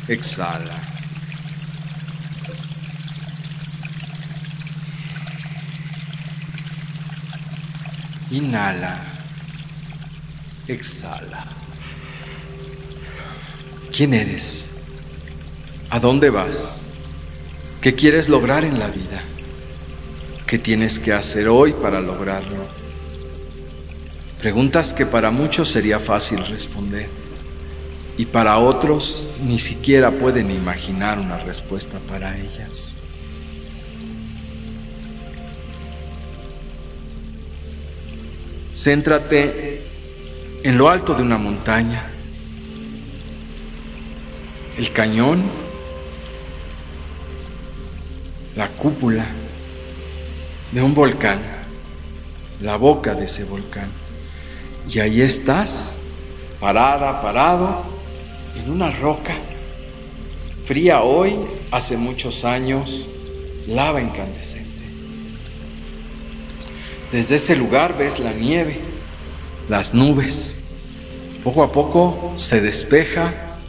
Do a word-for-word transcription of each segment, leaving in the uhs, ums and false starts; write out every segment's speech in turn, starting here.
exhala. Inhala, exhala. ¿Quién eres? ¿A dónde vas? ¿Qué quieres lograr en la vida? ¿Qué tienes que hacer hoy para lograrlo? Preguntas que para muchos sería fácil responder y para otros ni siquiera pueden imaginar una respuesta para ellas. Céntrate en lo alto de una montaña, el cañón, la cúpula de un volcán, la boca de ese volcán. Y ahí estás, parada, parado, en una roca, fría hoy, hace muchos años, lava incandescente. Desde ese lugar ves la nieve, las nubes. Poco a poco se despeja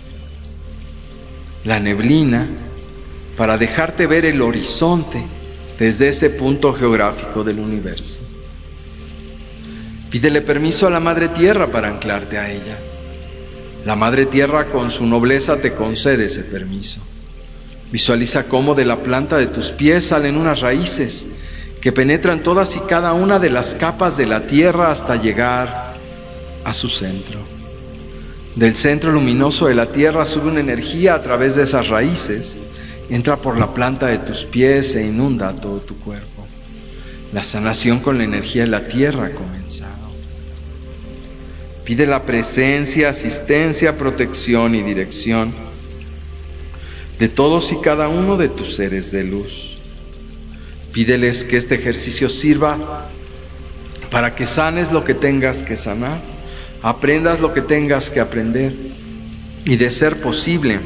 la neblina para dejarte ver el horizonte desde ese punto geográfico del universo. Pídele permiso a la Madre Tierra para anclarte a ella. La Madre Tierra con su nobleza te concede ese permiso. Visualiza cómo de la planta de tus pies salen unas raíces que penetran todas y cada una de las capas de la tierra hasta llegar a su centro. Del centro luminoso de la tierra sube una energía a través de esas raíces, entra por la planta de tus pies e inunda todo tu cuerpo. La sanación con la energía de la tierra ha comenzado. Pide la presencia, asistencia, protección y dirección de todos y cada uno de tus seres de luz. Pídeles que este ejercicio sirva para que sanes lo que tengas que sanar, aprendas lo que tengas que aprender y, de ser posible,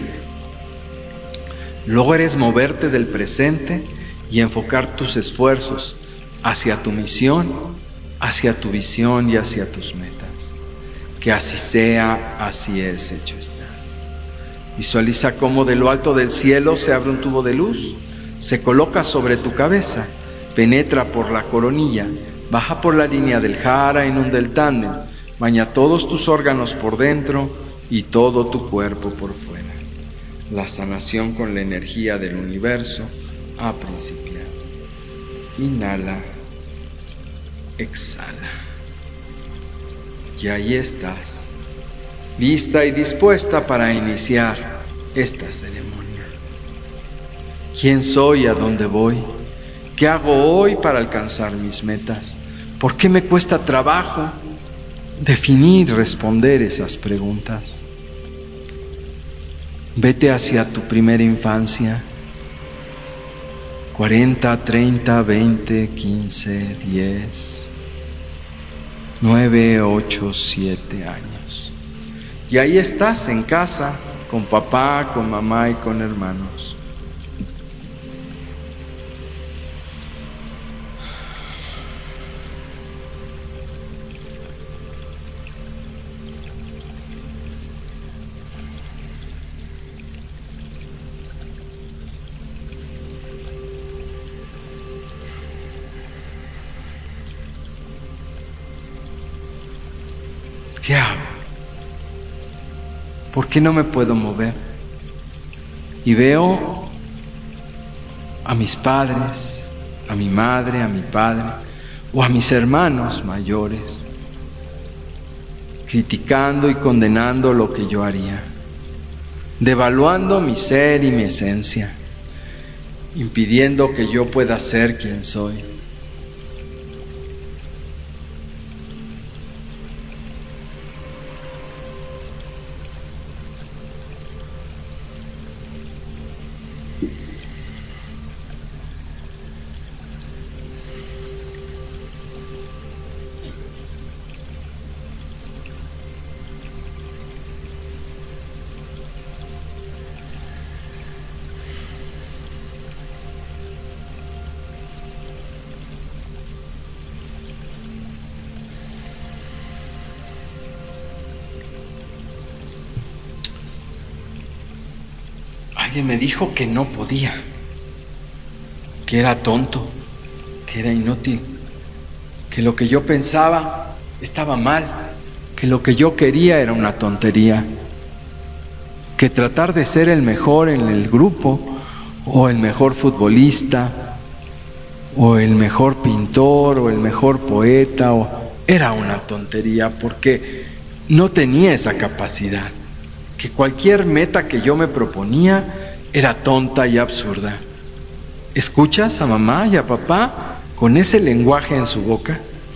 logres moverte del presente y enfocar tus esfuerzos hacia tu misión, hacia tu visión y hacia tus metas. Que así sea, así es, hecho está. Visualiza cómo de lo alto del cielo se abre un tubo de luz, se coloca sobre tu cabeza, penetra por la coronilla, baja por la línea del jara, inunda el tándem, baña todos tus órganos por dentro y todo tu cuerpo por fuera. La sanación con la energía del universo ha principiado. Inhala, exhala. Y ahí estás, lista y dispuesta para iniciar esta ceremonia. ¿Quién soy? ¿A dónde voy? ¿Qué hago hoy para alcanzar mis metas? ¿Por qué me cuesta trabajo definir, responder esas preguntas? Vete hacia tu primera infancia, cuarenta, treinta, veinte, quince, diez, nueve, ocho, siete años. Y ahí estás en casa, con papá, con mamá y con hermanos. ¿Qué hago? ¿Por qué no me puedo mover? Y veo a mis padres, a mi madre, a mi padre, o a mis hermanos mayores, criticando y condenando lo que yo haría, devaluando mi ser y mi esencia, impidiendo que yo pueda ser quien soy. Alguien me dijo que no podía, que era tonto, que era inútil, que lo que yo pensaba estaba mal, que lo que yo quería era una tontería, que tratar de ser el mejor en el grupo, o el mejor futbolista, o el mejor pintor, o el mejor poeta, o... era una tontería, porque no tenía esa capacidad, que cualquier meta que yo me proponía era tonta y absurda. ¿Escuchas a mamá y a papá con ese lenguaje en su boca?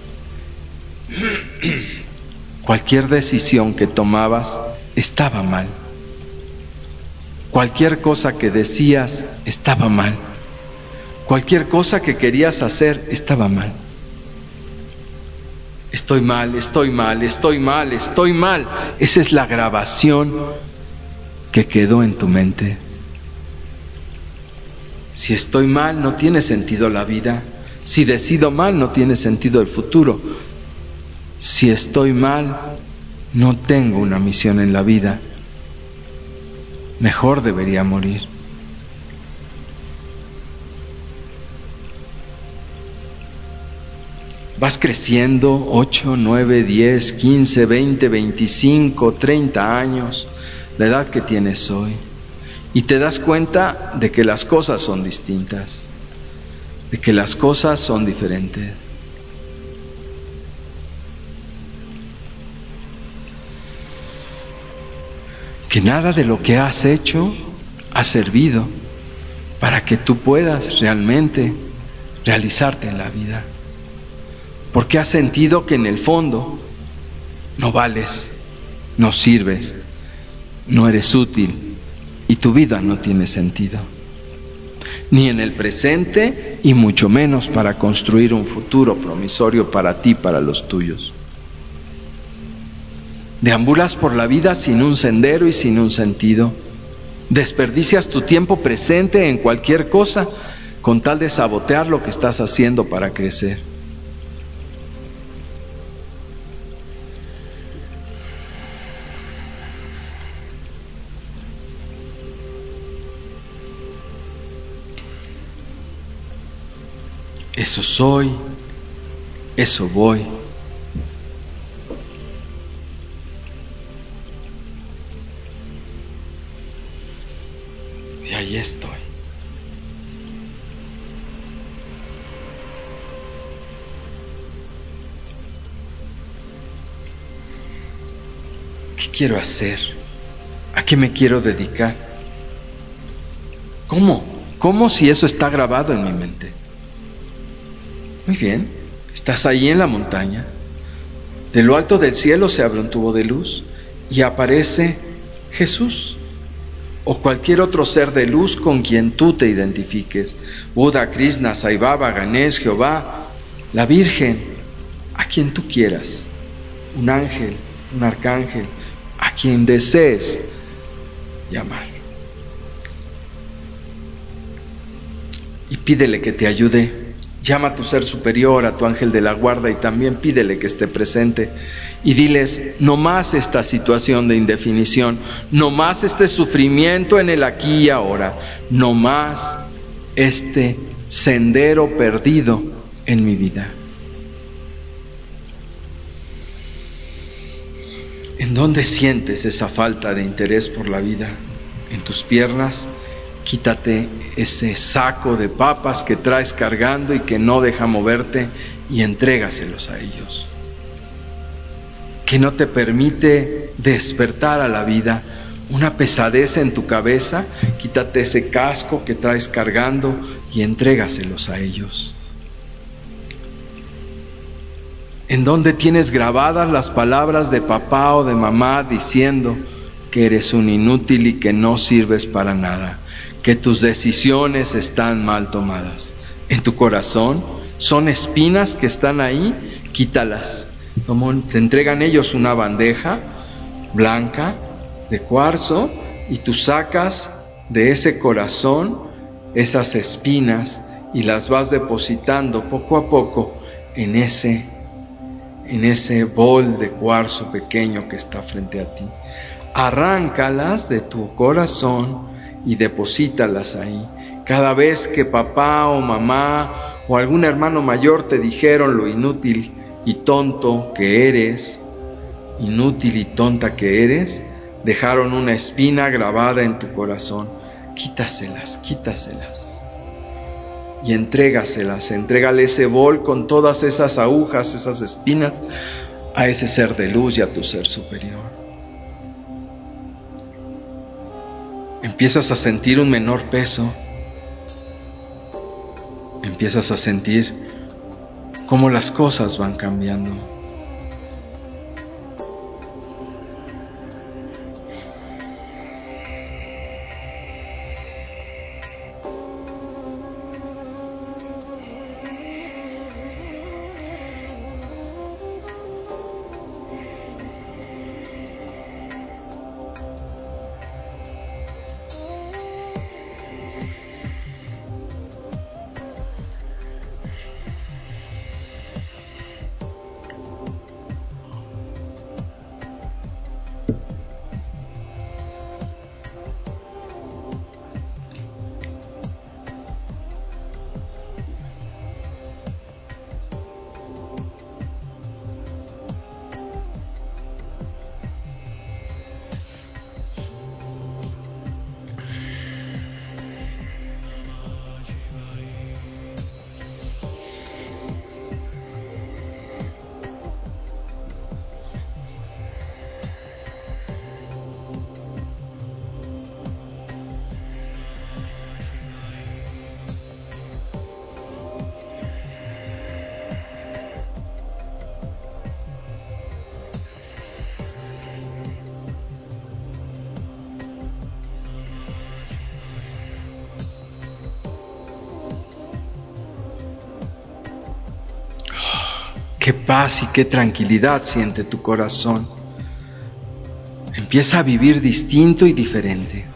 Cualquier decisión que tomabas estaba mal. Cualquier cosa que decías estaba mal. Cualquier cosa que querías hacer estaba mal. Estoy mal, estoy mal, estoy mal, estoy mal. Esa es la grabación que quedó en tu mente. Si estoy mal, no tiene sentido la vida. Si decido mal, no tiene sentido el futuro. Si estoy mal, no tengo una misión en la vida. Mejor debería morir. Vas creciendo ocho, nueve, diez, quince, veinte, veinticinco, treinta años, la edad que tienes hoy, y te das cuenta de que las cosas son distintas, de que las cosas son diferentes. Que nada de lo que has hecho ha servido para que tú puedas realmente realizarte en la vida. Porque has sentido que en el fondo no vales, no sirves, no eres útil y tu vida no tiene sentido. Ni en el presente y mucho menos para construir un futuro promisorio para ti, para los tuyos. Deambulas por la vida sin un sendero y sin un sentido. Desperdicias tu tiempo presente en cualquier cosa con tal de sabotear lo que estás haciendo para crecer. Eso soy, eso voy. Y ahí estoy. ¿Qué quiero hacer? ¿A qué me quiero dedicar? ¿Cómo? ¿Cómo si eso está grabado en mi mente? Muy bien, estás ahí en la montaña. De lo alto del cielo se abre un tubo de luz y aparece Jesús o cualquier otro ser de luz con quien tú te identifiques. Buda, Krishna, Sai Baba, Ganesh, Jehová, la Virgen, a quien tú quieras. Un ángel, un arcángel, a quien desees llamar. Y pídele que te ayude. Llama a tu ser superior, a tu ángel de la guarda y también pídele que esté presente y diles, no más esta situación de indefinición, no más este sufrimiento en el aquí y ahora, no más este sendero perdido en mi vida. ¿En dónde sientes esa falta de interés por la vida? ¿En tus piernas? Quítate ese saco de papas que traes cargando y que no deja moverte y entrégaselos a ellos. Que no te permite despertar a la vida, una pesadez en tu cabeza, quítate ese casco que traes cargando y entrégaselos a ellos. En donde tienes grabadas las palabras de papá o de mamá diciendo que eres un inútil y que no sirves para nada, que tus decisiones están mal tomadas. En tu corazón son espinas que están ahí, quítalas. Como te entregan ellos una bandeja blanca de cuarzo y tú sacas de ese corazón esas espinas y las vas depositando poco a poco en ese, en ese bol de cuarzo pequeño que está frente a ti. Arráncalas de tu corazón y deposítalas ahí. Cada vez que papá o mamá o algún hermano mayor te dijeron lo inútil y tonto que eres, inútil y tonta que eres, dejaron una espina grabada en tu corazón. Quítaselas, quítaselas. Y entrégaselas, entrégale ese bol con todas esas agujas, esas espinas, a ese ser de luz y a tu ser superior. Empiezas a sentir un menor peso. Empiezas a sentir cómo las cosas van cambiando. Qué paz y qué tranquilidad siente tu corazón. Empieza a vivir distinto y diferente.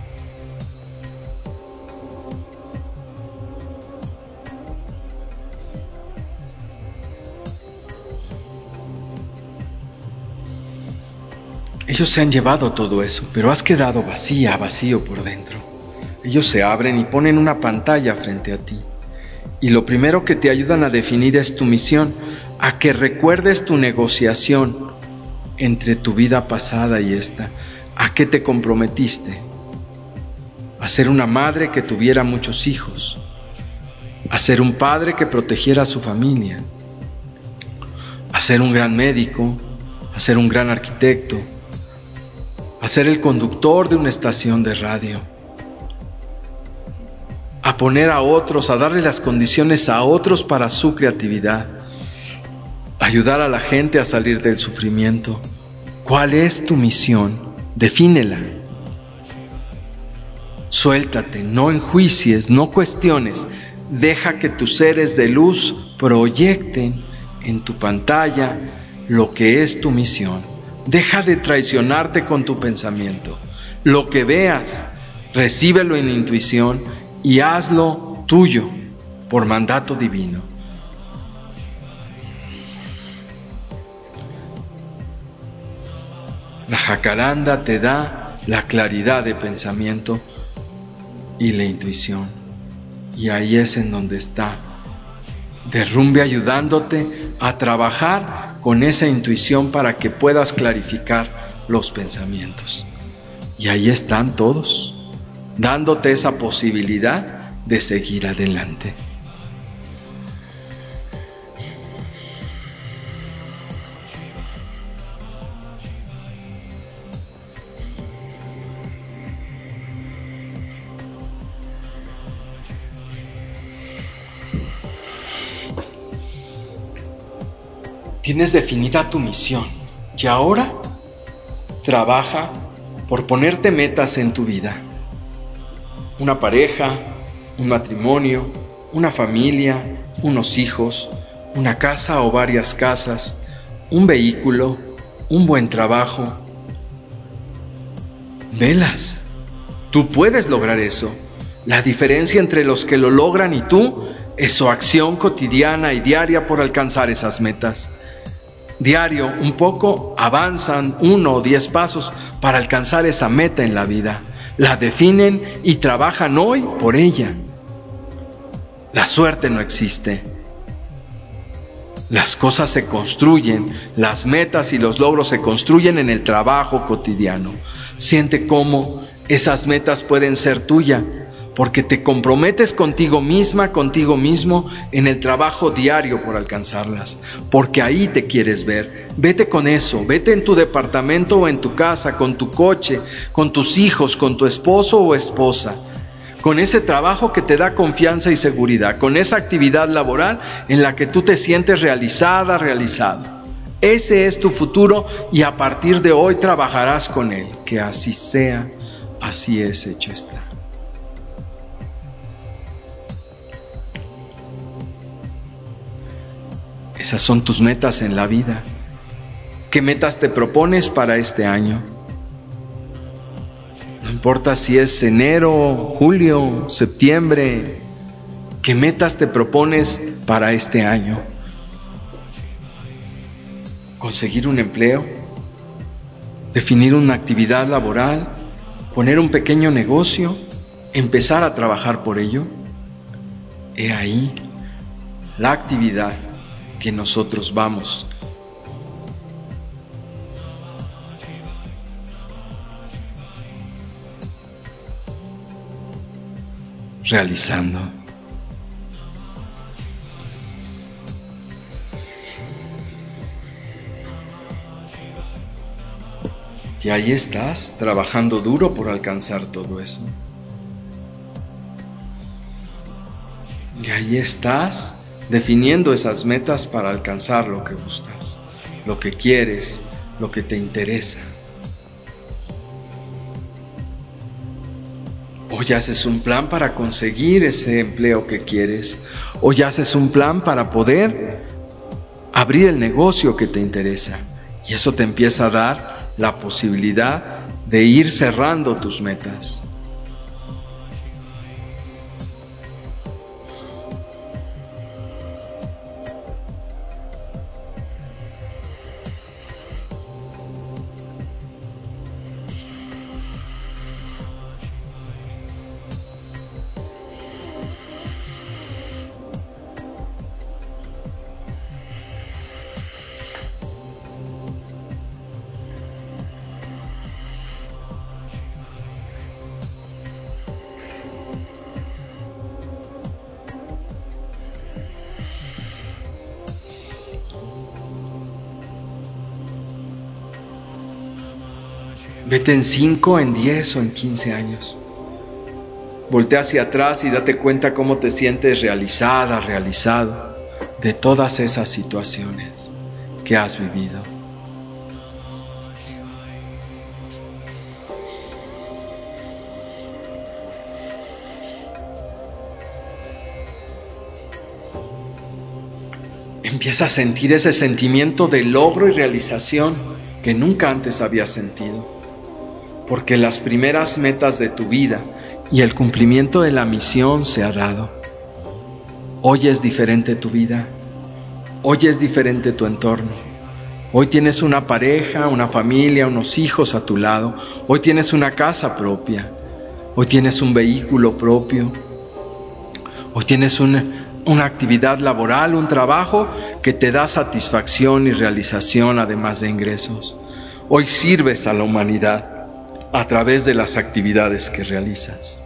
Ellos se han llevado todo eso, pero has quedado vacía, vacío por dentro. Ellos se abren y ponen una pantalla frente a ti. Y lo primero que te ayudan a definir es tu misión, a que recuerdes tu negociación entre tu vida pasada y esta. ¿A qué te comprometiste? A ser una madre que tuviera muchos hijos, a ser un padre que protegiera a su familia, a ser un gran médico, a ser un gran arquitecto, a ser el conductor de una estación de radio, a poner a otros, a darle las condiciones a otros para su creatividad, ayudar a la gente a salir del sufrimiento. ¿Cuál es tu misión? Defínela. Suéltate, no enjuicies, no cuestiones. Deja que tus seres de luz proyecten en tu pantalla lo que es tu misión. Deja de traicionarte con tu pensamiento. Lo que veas, recíbelo en intuición y hazlo tuyo por mandato divino. La jacaranda te da la claridad de pensamiento y la intuición. Y ahí es en donde está Derrumbe, ayudándote a trabajar con esa intuición para que puedas clarificar los pensamientos. Y ahí están todos, dándote esa posibilidad de seguir adelante. Tienes definida tu misión y ahora trabaja por ponerte metas en tu vida. Una pareja, un matrimonio, una familia, unos hijos, una casa o varias casas, un vehículo, un buen trabajo. Velas, tú puedes lograr eso. La diferencia entre los que lo logran y tú es su acción cotidiana y diaria por alcanzar esas metas. Diario, un poco, avanzan uno o diez pasos para alcanzar esa meta en la vida. la definen y trabajan hoy por ella. La suerte no existe. Las cosas se construyen, las metas y los logros se construyen en el trabajo cotidiano. Siente cómo esas metas pueden ser tuyas, porque te comprometes contigo misma, contigo mismo, en el trabajo diario por alcanzarlas, porque ahí te quieres ver. Vete con eso, vete en tu departamento o en tu casa, con tu coche, con tus hijos, con tu esposo o esposa, con ese trabajo que te da confianza y seguridad, con esa actividad laboral en la que tú te sientes realizada, realizado. Ese es tu futuro y a partir de hoy trabajarás con él. Que así sea, así es, hecho está. Esas son tus metas en la vida. ¿Qué metas te propones para este año? No importa si es enero, julio, septiembre. ¿Qué metas te propones para este año? ¿Conseguir un empleo? ¿Definir una actividad laboral? ¿Poner un pequeño negocio? ¿Empezar a trabajar por ello? He ahí la actividad que nosotros vamos realizando. Y ahí estás, trabajando duro por alcanzar todo eso. Y ahí estás, definiendo esas metas para alcanzar lo que buscas, lo que quieres, lo que te interesa. Hoy haces un plan para conseguir ese empleo que quieres. Hoy haces un plan para poder abrir el negocio que te interesa. Y eso te empieza a dar la posibilidad de ir cerrando tus metas. Vete en cinco, en diez o en quince años. Voltea hacia atrás y date cuenta cómo te sientes realizada, realizado de todas esas situaciones que has vivido. Empieza a sentir ese sentimiento de logro y realización que nunca antes habías sentido. Porque las primeras metas de tu vida y el cumplimiento de la misión se ha dado. Hoy es diferente tu vida. Hoy es diferente tu entorno. Hoy tienes una pareja, una familia, unos hijos a tu lado. Hoy tienes una casa propia. Hoy tienes un vehículo propio. Hoy tienes una, una actividad laboral, un trabajo que te da satisfacción y realización, además de ingresos. Hoy sirves a la humanidad a través de las actividades que realizas.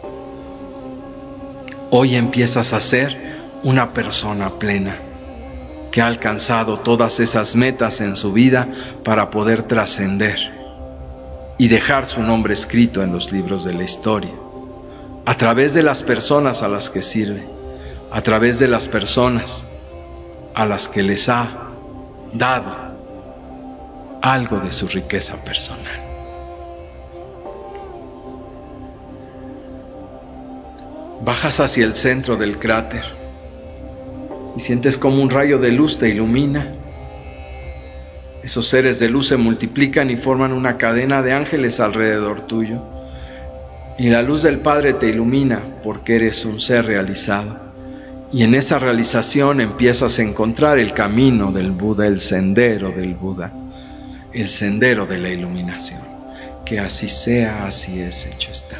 Hoy empiezas a ser una persona plena que ha alcanzado todas esas metas en su vida para poder trascender y dejar su nombre escrito en los libros de la historia, a través de las personas a las que sirve, a través de las personas a las que les ha dado algo de su riqueza personal. Bajas hacia el centro del cráter y sientes como un rayo de luz te ilumina. Esos seres de luz se multiplican y forman una cadena de ángeles alrededor tuyo. Y la luz del Padre te ilumina porque eres un ser realizado. Y en esa realización empiezas a encontrar el camino del Buda, el sendero del Buda, el sendero de la iluminación. Que así sea, así es, hecho está.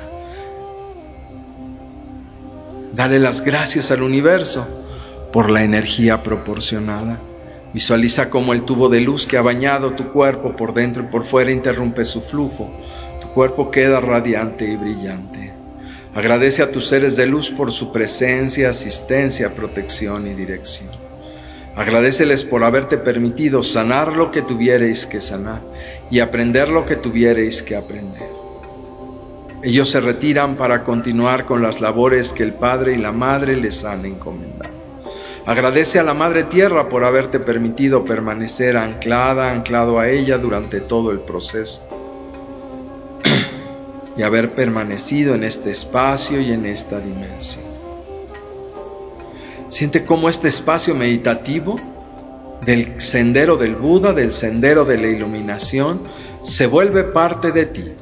Dale las gracias al universo por la energía proporcionada. Visualiza cómo el tubo de luz que ha bañado tu cuerpo por dentro y por fuera interrumpe su flujo. Tu cuerpo queda radiante y brillante. Agradece a tus seres de luz por su presencia, asistencia, protección y dirección. Agradéceles por haberte permitido sanar lo que tuvierais que sanar y aprender lo que tuvierais que aprender. Ellos se retiran para continuar con las labores que el Padre y la Madre les han encomendado. Agradece a la Madre Tierra por haberte permitido permanecer anclada, anclado a ella durante todo el proceso y haber permanecido en este espacio y en esta dimensión. Siente cómo este espacio meditativo del sendero del Buda, del sendero de la iluminación, se vuelve parte de ti.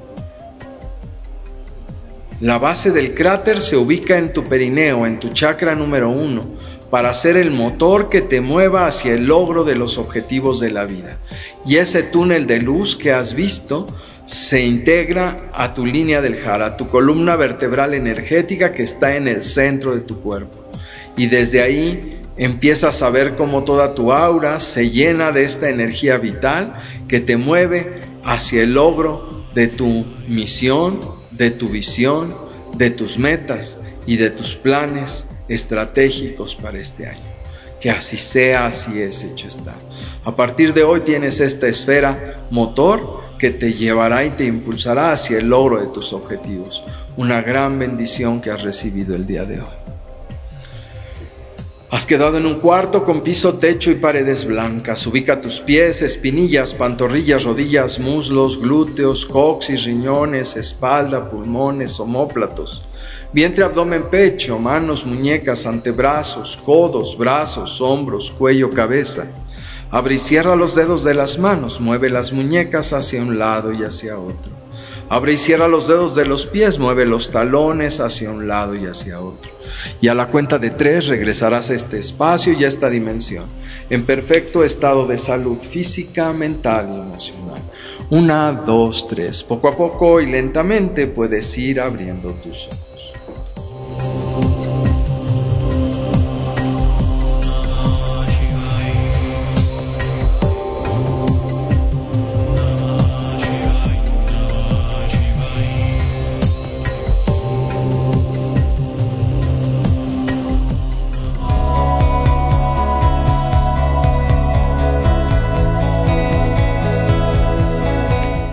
La base del cráter se ubica en tu perineo, en tu chakra número uno, para ser el motor que te mueva hacia el logro de los objetivos de la vida. Y ese túnel de luz que has visto se integra a tu línea del jara, tu columna vertebral energética que está en el centro de tu cuerpo. Y desde ahí empiezas a ver cómo toda tu aura se llena de esta energía vital que te mueve hacia el logro de tu misión, de tu visión, de tus metas y de tus planes estratégicos para este año. Que así sea, así es, hecho está. A partir de hoy tienes esta esfera motor que te llevará y te impulsará hacia el logro de tus objetivos. Una gran bendición que has recibido el día de hoy. Has quedado en un cuarto con piso, techo y paredes blancas. Ubica tus pies, espinillas, pantorrillas, rodillas, muslos, glúteos, coxis, riñones, espalda, pulmones, omóplatos, vientre, abdomen, pecho, manos, muñecas, antebrazos, codos, brazos, hombros, cuello, cabeza. Abre y cierra los dedos de las manos, mueve las muñecas hacia un lado y hacia otro. Abre y cierra los dedos de los pies, mueve los talones hacia un lado y hacia otro. Y a la cuenta de tres regresarás a este espacio y a esta dimensión, en perfecto estado de salud física, mental y emocional. Una, dos, tres. Poco a poco y lentamente puedes ir abriendo tus ojos.